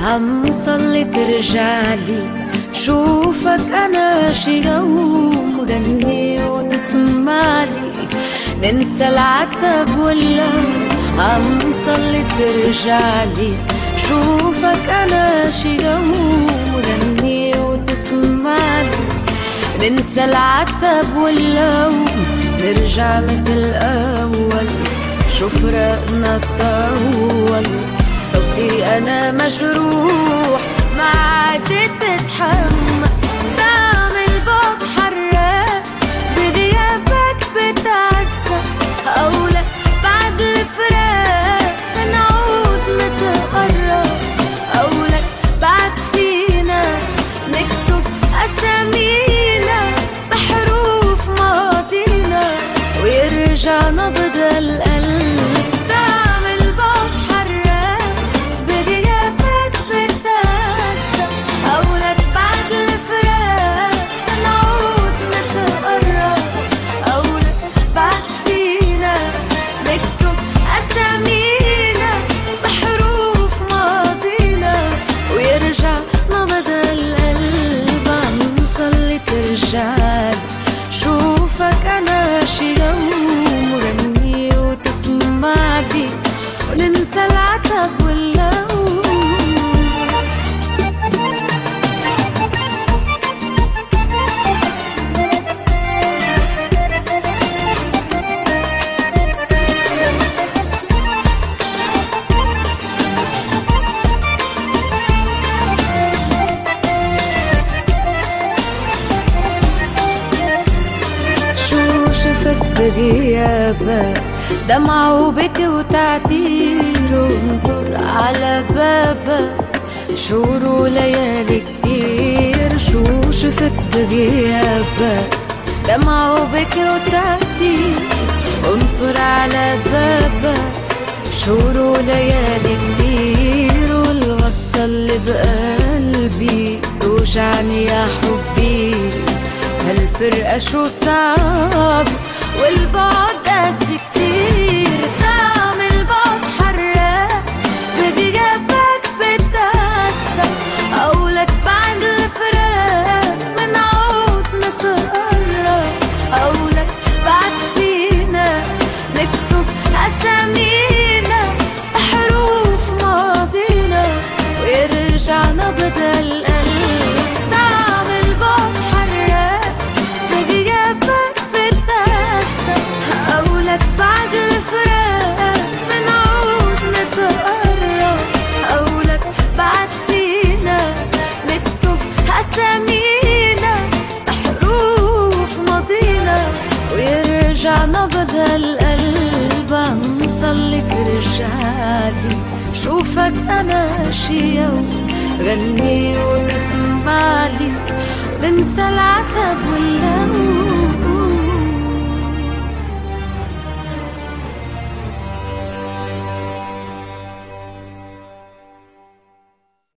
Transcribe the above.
عم صلي ترجعلي شوفك أنا شي يوم غني وتسمعلي ننسى العتب واللوم. عم صلي ترجعلي شوفك أنا شي يوم غني وتسمعلي ننسى العتب واللوم. نرجع مثل أول شو فرقنا الطول. صوتي أنا مجروح ما عادت تتحمل. طعم البعد حراق بغيابك بتعذب. أولك بعد الفراق نعود نتقرب. أولك بعد فينا نكتب أسامينا بحروف ماضينا ويرجع نبض القلب. طعم البعد حراق بغيابك بتعذب. أولك بعد الفراق نعود نتقرب. أولك بعد فينا نكتب أسامينا بحروف ماضينا ويرجع نبض القلب. عم صلي ترجعلي شوفك أنا شي يوم غني وتسمعلي وننسى العتب واللوم. شو شفت بغيابك دمع وبكي وتعتير وانطر على بابك شهور وليالي كتير. شو شفت بغيابك دمع وبكي وتعتير وانطر على بابك شهور وليالي كتير. والغصة اللي بقلبي توجعني يا حبي. هالفرقة شو صعب والبعد قاسي كتير. طعم البعد حراق بغيابك بتعذب. أولك بعد الفراق منعود نتقرب. أولك بعد فينا نكتب أسامينا بحروف ماضينا ويرجع نبض القلب. طعم البعد حراق بغيابك بتعذب. أولك بعد الفراق منعود نتقرب. أولك بعد فينا نكتب أسامينا بحروف ماضينا ويرجع نبض القلب. عم صلي ترجعلي شوفك أنا شي يوم غني وتسمعلي وننسى العتب واللوم.